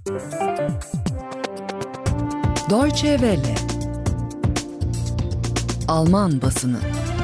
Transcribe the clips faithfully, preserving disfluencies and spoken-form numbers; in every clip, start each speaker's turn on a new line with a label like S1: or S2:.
S1: Deutsche Welle. Alman basını.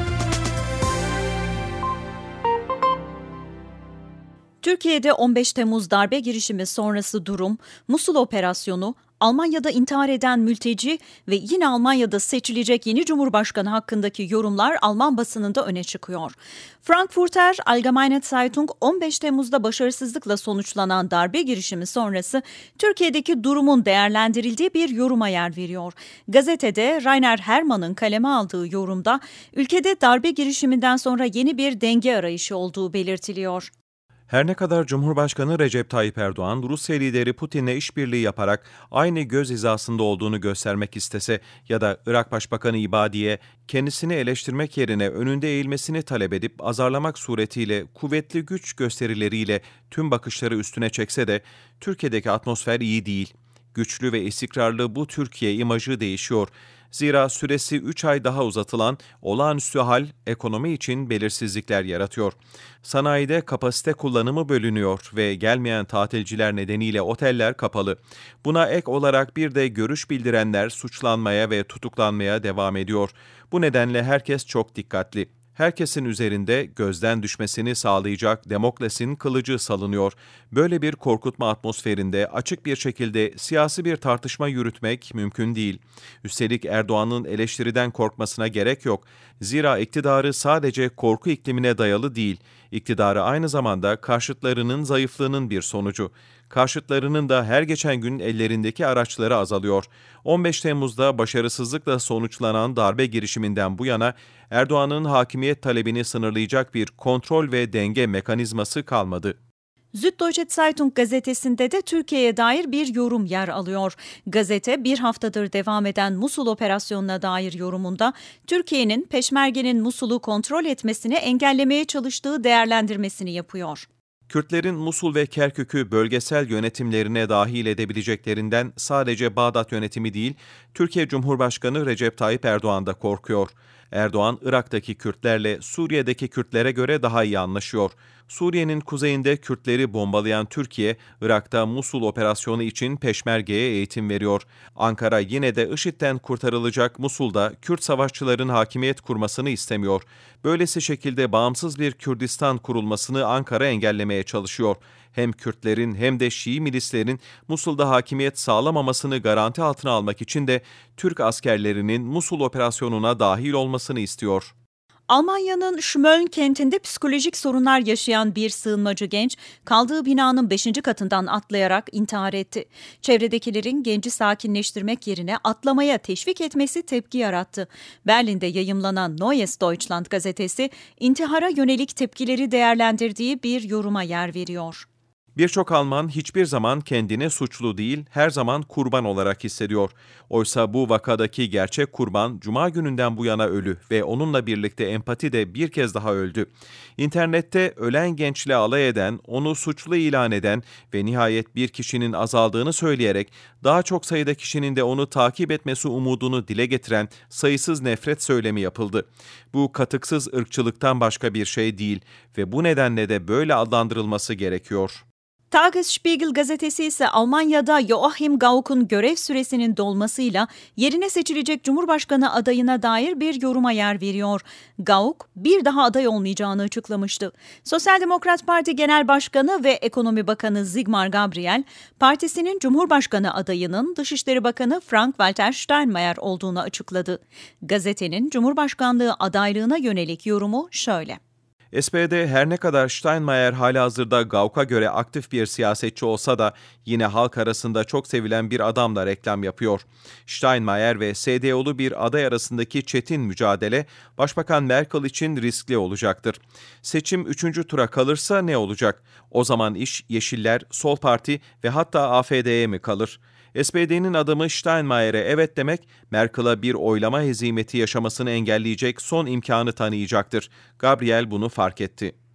S2: Türkiye'de on beş Temmuz darbe girişimi sonrası durum, Musul operasyonu, Almanya'da intihar eden mülteci ve yine Almanya'da seçilecek yeni Cumhurbaşkanı hakkındaki yorumlar Alman basınında öne çıkıyor. Frankfurter Allgemeine Zeitung on beş Temmuz'da başarısızlıkla sonuçlanan darbe girişimi sonrası Türkiye'deki durumun değerlendirildiği bir yoruma yer veriyor. Gazetede Rainer Hermann'ın kaleme aldığı yorumda ülkede darbe girişiminden sonra yeni bir denge arayışı olduğu belirtiliyor.
S3: Her ne kadar Cumhurbaşkanı Recep Tayyip Erdoğan, Rusya lideri Putin'le işbirliği yaparak aynı göz hizasında olduğunu göstermek istese ya da Irak Başbakanı İbadi'ye kendisini eleştirmek yerine önünde eğilmesini talep edip azarlamak suretiyle kuvvetli güç gösterileriyle tüm bakışları üstüne çekse de Türkiye'deki atmosfer iyi değil. Güçlü ve istikrarlı bu Türkiye imajı değişiyor. Zira süresi üç ay daha uzatılan olağanüstü hal ekonomi için belirsizlikler yaratıyor. Sanayide kapasite kullanımı bölünüyor ve gelmeyen tatilciler nedeniyle oteller kapalı. Buna ek olarak bir de görüş bildirenler suçlanmaya ve tutuklanmaya devam ediyor. Bu nedenle herkes çok dikkatli. Herkesin üzerinde gözden düşmesini sağlayacak Demokles'in kılıcı salınıyor. Böyle bir korkutma atmosferinde açık bir şekilde siyasi bir tartışma yürütmek mümkün değil. Üstelik Erdoğan'ın eleştiriden korkmasına gerek yok. Zira iktidarı sadece korku iklimine dayalı değil. İktidarı aynı zamanda karşıtlarının zayıflığının bir sonucu. Karşıtlarının da her geçen gün ellerindeki araçları azalıyor. on beş Temmuz'da başarısızlıkla sonuçlanan darbe girişiminden bu yana Erdoğan'ın hakimiyet talebini sınırlayacak bir kontrol ve denge mekanizması kalmadı.
S2: Süddeutsche Zeitung gazetesinde de Türkiye'ye dair bir yorum yer alıyor. Gazete bir haftadır devam eden Musul operasyonuna dair yorumunda Türkiye'nin Peşmerge'nin Musul'u kontrol etmesini engellemeye çalıştığı değerlendirmesini yapıyor.
S3: Kürtlerin Musul ve Kerkük'ü bölgesel yönetimlerine dahil edebileceklerinden sadece Bağdat yönetimi değil, Türkiye Cumhurbaşkanı Recep Tayyip Erdoğan da korkuyor. Erdoğan, Irak'taki Kürtlerle Suriye'deki Kürtlere göre daha iyi anlaşıyor. Suriye'nin kuzeyinde Kürtleri bombalayan Türkiye, Irak'ta Musul operasyonu için Peşmerge'ye eğitim veriyor. Ankara yine de IŞİD'den kurtarılacak Musul'da Kürt savaşçıların hakimiyet kurmasını istemiyor. Böylesi şekilde bağımsız bir Kürdistan kurulmasını Ankara engellemeye çalışıyor. Hem Kürtlerin hem de Şii milislerin Musul'da hakimiyet sağlamamasını garanti altına almak için de Türk askerlerinin Musul operasyonuna dahil olmasını istiyor.
S2: Almanya'nın Schmölln kentinde psikolojik sorunlar yaşayan bir sığınmacı genç, kaldığı binanın beşinci katından atlayarak intihar etti. Çevredekilerin genci sakinleştirmek yerine atlamaya teşvik etmesi tepki yarattı. Berlin'de yayımlanan Neues Deutschland gazetesi, intihara yönelik tepkileri değerlendirdiği bir yoruma yer veriyor.
S3: Birçok Alman hiçbir zaman kendini suçlu değil, her zaman kurban olarak hissediyor. Oysa bu vakadaki gerçek kurban, Cuma gününden bu yana ölü ve onunla birlikte empati de bir kez daha öldü. İnternette ölen gençle alay eden, onu suçlu ilan eden ve nihayet bir kişinin azaldığını söyleyerek daha çok sayıda kişinin de onu takip etmesi umudunu dile getiren sayısız nefret söylemi yapıldı. Bu katıksız ırkçılıktan başka bir şey değil ve bu nedenle de böyle adlandırılması gerekiyor.
S2: Tagesspiegel gazetesi ise Almanya'da Joachim Gauck'un görev süresinin dolmasıyla yerine seçilecek Cumhurbaşkanı adayına dair bir yoruma yer veriyor. Gauck bir daha aday olmayacağını açıklamıştı. Sosyal Demokrat Parti Genel Başkanı ve Ekonomi Bakanı Sigmar Gabriel, partisinin Cumhurbaşkanı adayının Dışişleri Bakanı Frank-Walter Steinmeier olduğunu açıkladı. Gazetenin Cumhurbaşkanlığı adaylığına yönelik yorumu şöyle.
S3: S P D her ne kadar Steinmeier halihazırda Gauck'a göre aktif bir siyasetçi olsa da yine halk arasında çok sevilen bir adamla reklam yapıyor. Steinmeier ve S D O'lu bir aday arasındaki çetin mücadele Başbakan Merkel için riskli olacaktır. Seçim üçüncü tura kalırsa ne olacak? O zaman iş Yeşiller, Sol Parti ve hatta A F D'ye mi kalır? S P D'nin adamı Steinmeier'e evet demek, Merkel'a bir oylama hezimeti yaşamasını engelleyecek son imkanı tanıyacaktır. Gabriel bunu fark etti.